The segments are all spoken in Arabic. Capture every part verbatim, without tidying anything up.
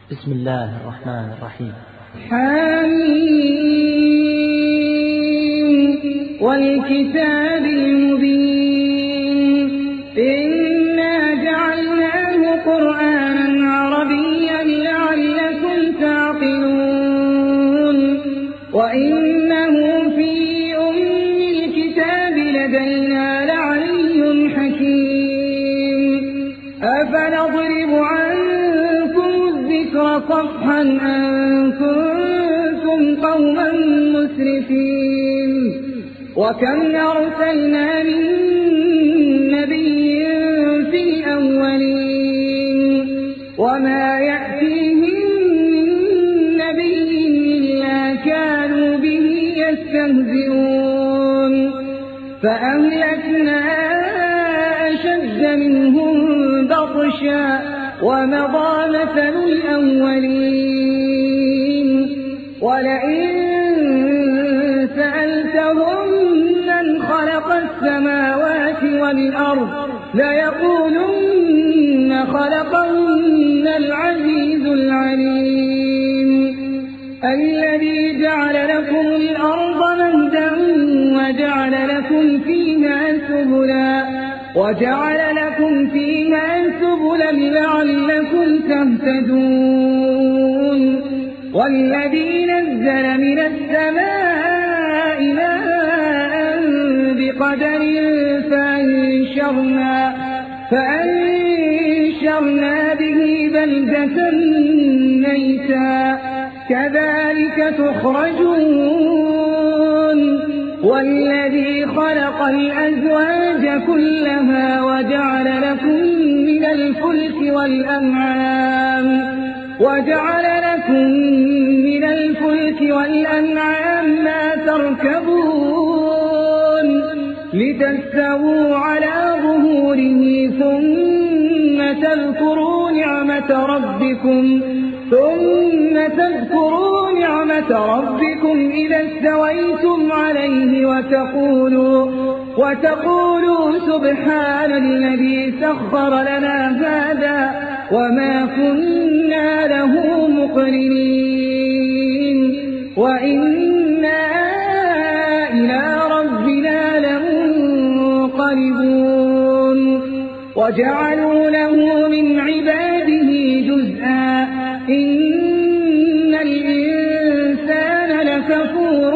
بسم الله الرحمن الرحيم. حميم والكتاب المبين إنا جعلناه قرآنا عربيا لعلكم تعقلون وإنه في أم الكتاب لدينا لعلي حكيم أفنضرب عنكم الذكر صفحا أن كنتم قوما مسرفين وكم أرسلنا من نبي في الأولين وما يأتيهم من نبي إلا كانوا به يستهزئون فأهلكنا أشد منهم بطشا ومضى مثل الأولين ولئن سألتهم من خلق السماوات والأرض ليقولن خلقهن العزيز العليم الذي جعل لكم الأرض مهدا وجعل لكم فيها سبلا وجعل لكم فيها سبلا لعلكم تهتدون والذي نزل من السماء ماء بقدر فأنشرنا, فأنشرنا به بلدة ميتا كذلك تخرجون والذي خلق الأزواج كلها وجعل لكم من الفلك والأنعام وجعل لكم من الفلك والأنعام ما تركبون لتستووا على ظهوره ثم تذكروا نعمة ربكم ثم تذكروا نعمة ربكم إذا استويتم عليه وتقولوا وتقولوا سبحان الذي سخر لنا هذا وما كنا له مقرنين وإنا إلى ربنا لمنقلبون وجعلوا له من عباده جزءا إن الإنسان لكفور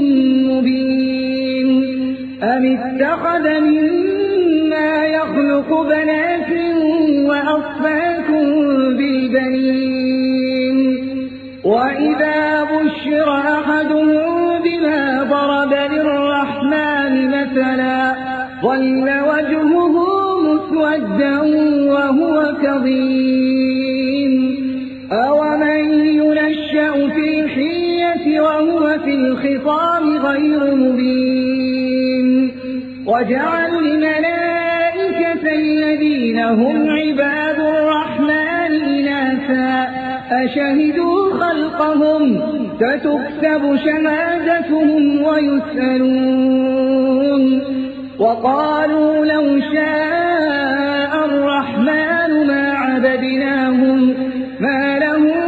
مبين أم اتخذ مما يخلق بنات وأصفاكم بالبنين وإذا بشر أحدهم بما ضرب للرحمن مثلا ظل وجهه مسودا وهو كظيم أومن ينشأ في الحية وهو في الخصام غير مبين وجعلوا الملائكة الذين هم عباد الرحمن إناثا أشهدوا خلقهم ستكتب شهادتهم ويسألون وقالوا لو شاء الرحمن ما عبدناهم ما لهم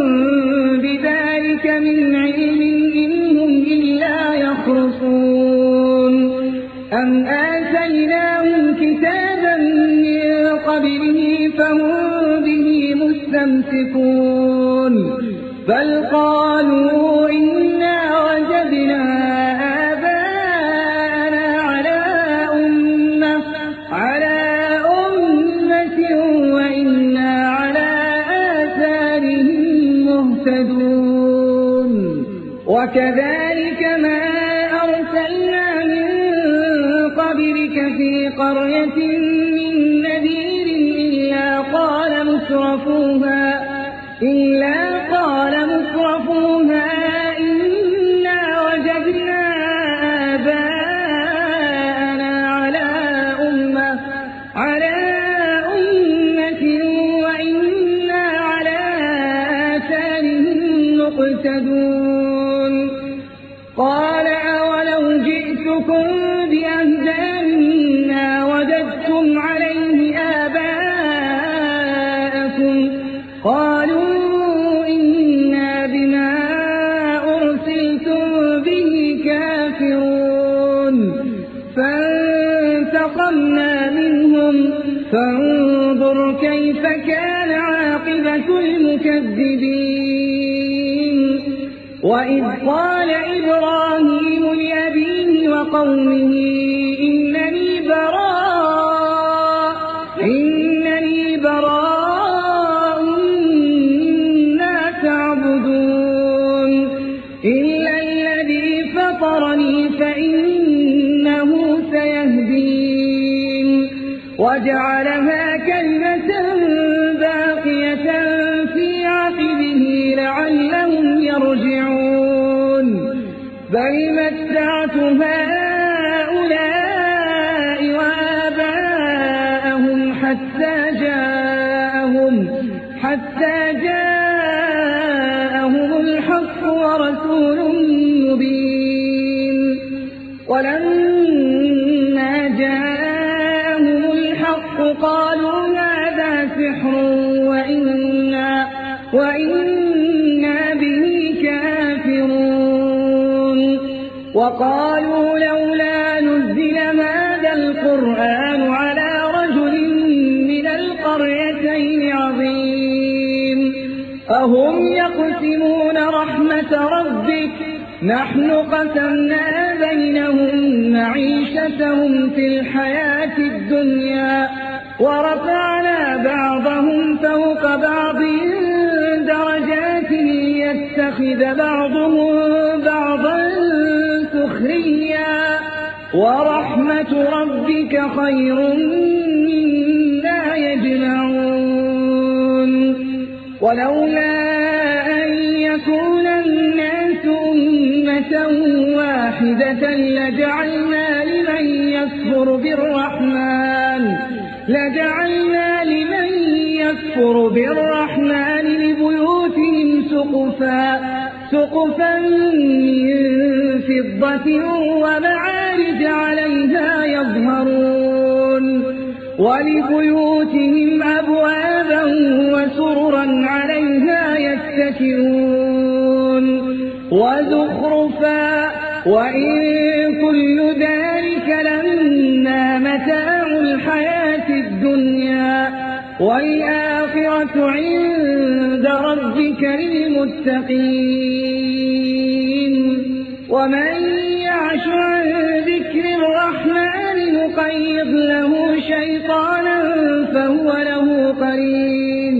بذلك من علم إن هم إلا يخرصون أم آتيناهم كتابا من قبله فهم به مستمسكون بل قالوا إنا وجدنا آباءنا على أمة على أمة وإنا على آثارهم مهتدون وكذلك ما أرسلنا من قبلك في قرية من نذير إلا قال مترفوها إلا قال مترفوها إنا وجدنا آباءنا على أمة على أمة وإنا على آثارهم مقتدون قال أولو جئتكم بأهدى مما وجدتم عليه آباءكم قالوا فانظر كيف كان عاقبة المكذبين. وإذ قال إبراهيم لأبيه وقومه إنني براء إنني براء مما تعبدون إلا الذي فطرني فإنه سيهدين. وجعلها كلمة باقية في عقبه لعلهم يرجعون. بل متعت هؤلاء وآباءهم حتى جاءهم حتى جاءهم الحق ورسول مبين. ولما جاءهم الحق قالوا هذا سحر وإنا وإنا به كافرون. وقالوا لولا نزل هذا القرآن على رجل من القريتين عظيم أهم يقسمون رحمة ربك نحن قسمنا بينهم معيشتهم في الحياة الدنيا ورفعنا بعضهم فوق بعض درجات ليتخذ بعضهم بعضا سخريا ورحمة ربك خير مما يجمعون. ولولا أن يكون الناس أمة واحدة لجعلنا لمن يكفر بالرحمن لجعلنا لمن يكفر بالرحمن لبيوتهم سقفا سقفا من فضة ومعارج عليها يظهرون ولبيوتهم أبوابا وسررا عليها يتكئون وزخرفا وإن كل ذلك لما متاع الحياة الدنيا والآخرة عند ربك للمتقين. ومن يعش عن ذكر الرحمن نقيض له شيطانا فهو له قرين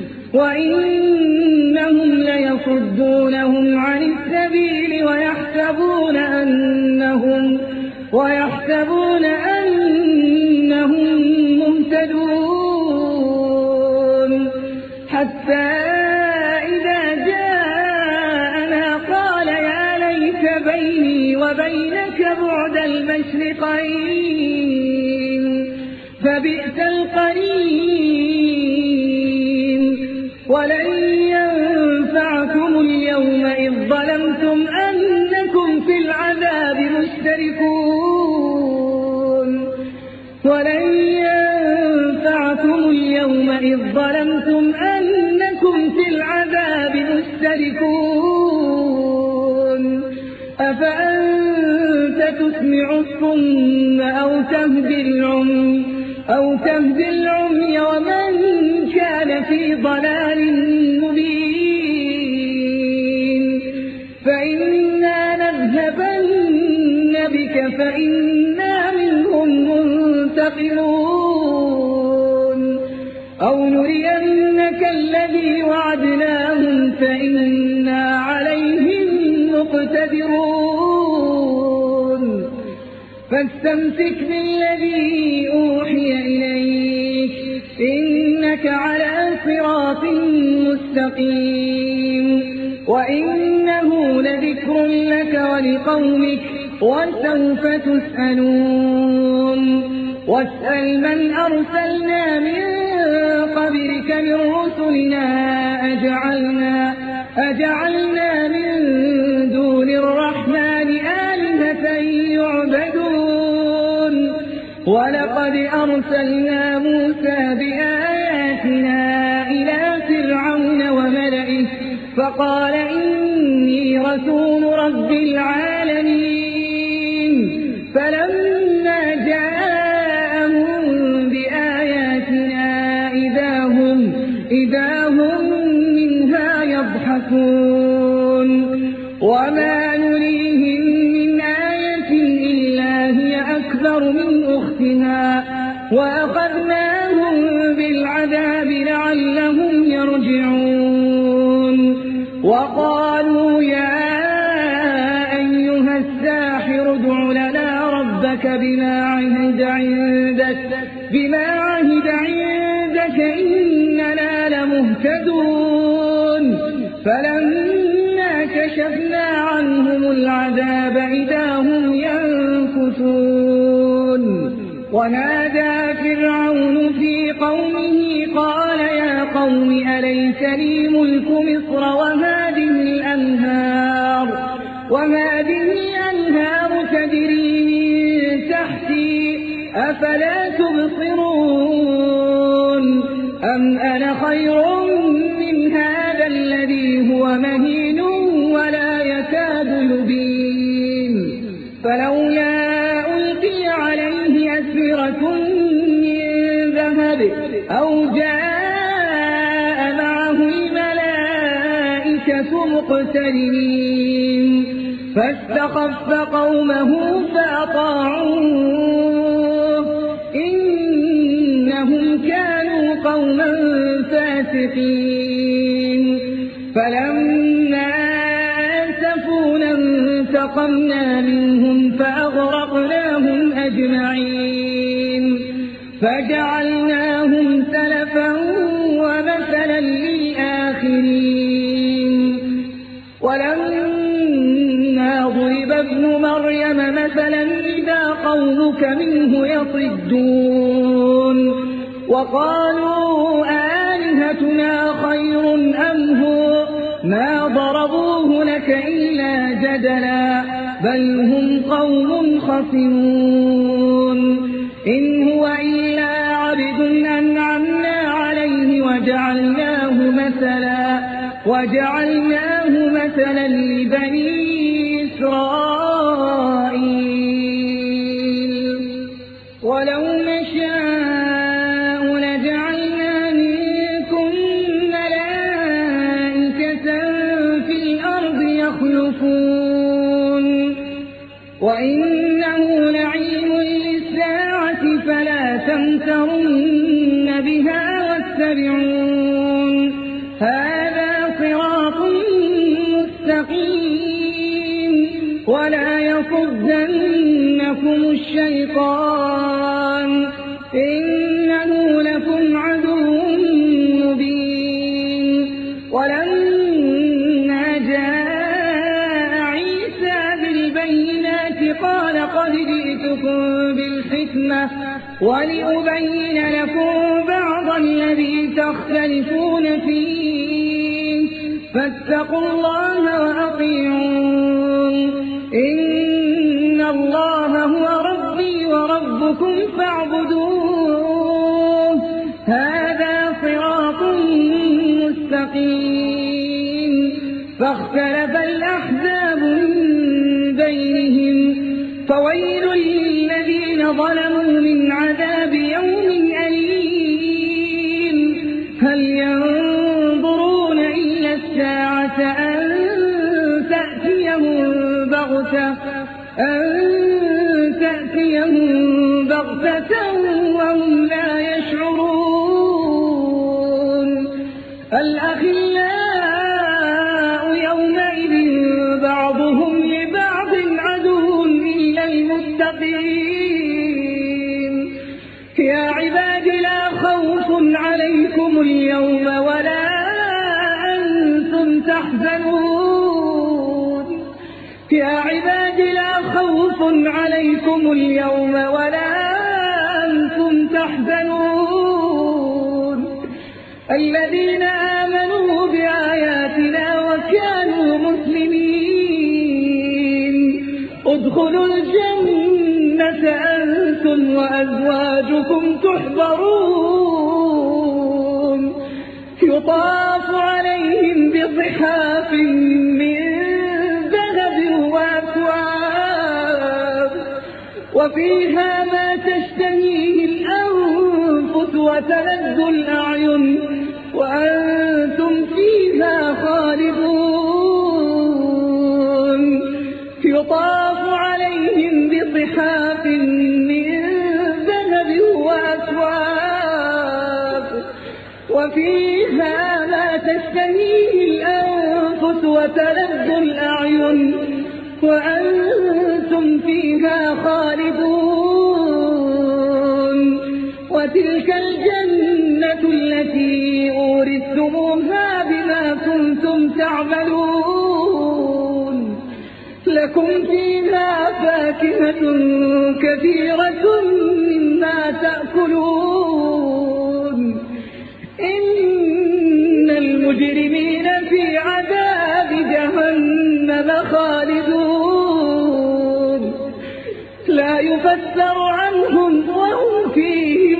وإنهم ليصدونهم عن السبيل ويحسبون أنهم ويحسبون أنهم مهتدون حتى إذا جاءنا قال يا ليت بيني وبينك بعد المشرقين فبئس القرين. ولن ينفعكم اليوم إذ ظلمتم أنكم في العذاب مشتركون ولن ينفعكم اليوم إذ ظلمتم أنكم في العذاب مشتركون. أفأنت تسمع الصم أو تهدي العمي أو تهدي العمي ومن كان في ضلال مبين. فإنا نذهبن بك فإنا منهم منتقمون أو نرينك الذي وعدناهم فإنا عليهم مقتدرون. فاستمسك بالذي أوحي إليك إنك على صراط مستقيم وإنه لذكر لك ولقومك وسوف تسألون. واسأل من أرسلنا من قبلك من رسلنا أجعلنا, أجعلنا من دون الرحمن آلهة يعبدون. ولقد أرسلنا موسى بآياتنا إلى فرعون وملئه فقال إني رسول رب العالمين. فلما جاءهم بآياتنا إذا هم منها يضحكون وما نريهم من آية إلا هي أكبر من أختها وأخذناهم بالعذاب لعلهم يرجعون وقالوا يا أيها الساحر ادع لنا ربك بما عهد عندك بما عهد عندك إننا لمهتدون فلما كشفنا عنهم العذاب إذا هم ينكثون ونادى فرعون في قومه قال يا قوم أليس لي ملك مصر وهذه الأنهار وهذه الأنهار تجري من تحتي أفلا تبصرون أم أنا خير من هذا الذي هو مهين ولا يكاد يبين فلولا ألقي عليه أسورة من ذهب أو جاء معه الملائكة مقترنين فاستخف قومه فأطاعوه إنهم كانوا قوما فاسقين فلما آسفونا انتقمنا منهم فأغرقناهم أجمعين فجعلناهم سلفا ومثلا للآخرين ولما ضرب ابن مريم مثلا إذا قومك منه يصدون وقالوا آلهتنا خير أم هو ما ضربوه لك إلا جدلا بل هم قوم خصمون إن هو إلا عبد أنعمنا عليه وجعلناه مثلا وجعلناه مثلا لبني إسرائيل ولو نشاء لجعلنا منكم ملائكة في الأرض يخلفون وإنه لعلم للساعة فلا تمترن بها واتبعون هذا صراط مستقيم ولا يصدنكم الشيطان إنه لكم عدو مبين ولما جاء عيسى بالبينات قال قد جئتكم بالحكمة ولأبين لكم بعض الذي تختلفون فيه فاتقوا الله وأطيعون إن الله هو ربي وربكم فاعبدوه هذا صراط مستقيم فاختلف الأحزاب من بينهم فويل للذين ظلموا من عذاب يوم أليم هل ينظرون إلا الساعة أن تأتيهم بغتة أن تأتيهم بغتة وهم لا يشعرون الأخلاء يومئذ بعضهم لبعض عدو إلا المتقين يا عباد لا خوف عليكم اليوم ولا أنتم تحزنون يا عباد لا خوف عليكم اليوم ولا أنتم تحزنون الذين آمنوا بآياتنا وكانوا مسلمين ادخلوا الجنة أنتم وأزواجكم تحبرون يطاف عليهم بصحاف من ذهب وأكواب وفيها ما تشتهيه الأنفس وتلذ الأعين يطاف عليهم بصحاف من ذهب وأكواب وفيها ما تشتهيه الأنفس وتلذ الأعين وأنتم فيها خالدون وتلك الجنة التي أورثتموها بما كنتم تعملون لكم فيها فاكهة كثيرة مما تأكلون إن المجرمين في عذاب جهنم خالدون لا يفتر عنهم وهم فيه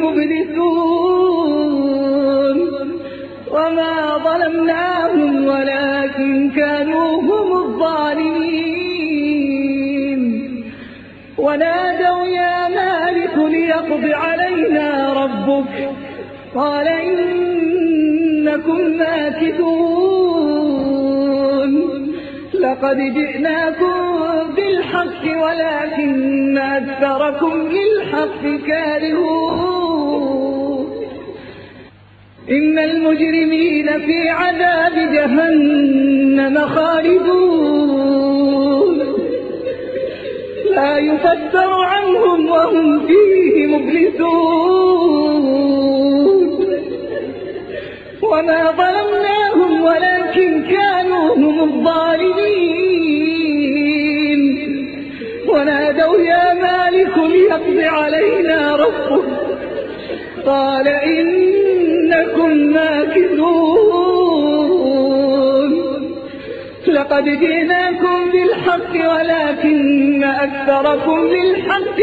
مبلسون وما ظلمناهم ولكن كانوا هم الظالمين ونادوا يا مالك ليقض علينا ربك قال إنكم ماكثون لقد جئناكم بالحق ولكن أكثركم للحق كارهون إن المجرمين في عذاب جهنم خالدون لا يفتر عنهم وهم فيه مبلسون وما ظلمناهم ولكن كانوا هم الظالمين ونادوا يا مالك ليقض علينا ربك قال إنكم ماكثون لقد جئناكم بالحق ولكن أكثركم للحق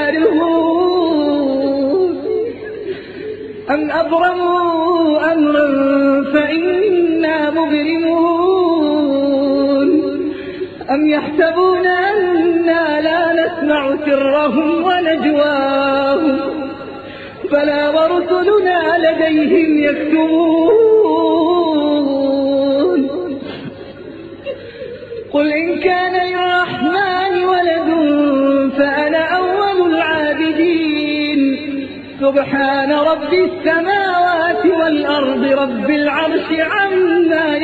كارهون أم أبرموا أمرا فإنا مبرمون أم يحسبون أنا لا نسمع سرهم ونجواهم بلى ورسلنا لديهم يكتبون قل إن كان للرحمن ولد فأنا أول العابدين سبحان رب السماوات والأرض رب العرش عما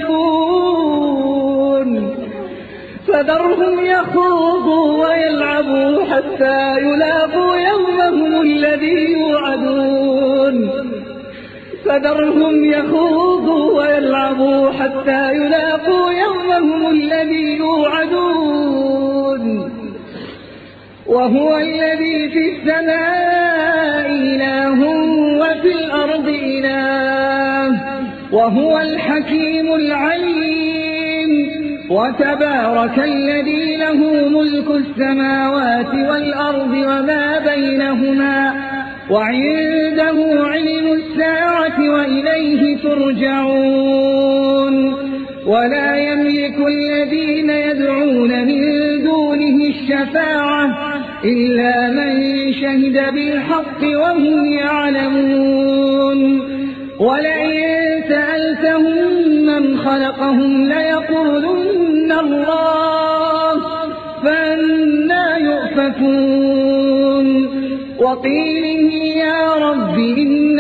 يصفون فذرهم يخوضوا ويلعبوا حتى يلاقوا يومهم الذي يوعدون فذرهم يخوضوا ويلعبوا حتى يلاقوا يومهم الذي يوعدون وهو الذي في السماء إله وفي الأرض إله وهو الحكيم العليم وتبارك الذي له ملك السماوات والأرض وما بينهما وعنده علم الساعة وإليه ترجعون ولا يملك الذين يدعون من دونه الشفاعة إلا من شهد بالحق وهم يعلمون ولئن سألتهم من خلقهم ليقولن الله فأنى يؤفكون وقيله يا رب إن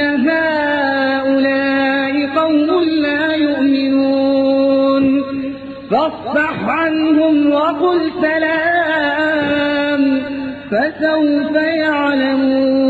هؤلاء قوم لا يؤمنون فاصفح عنهم وقل سلام فسوف يعلمون.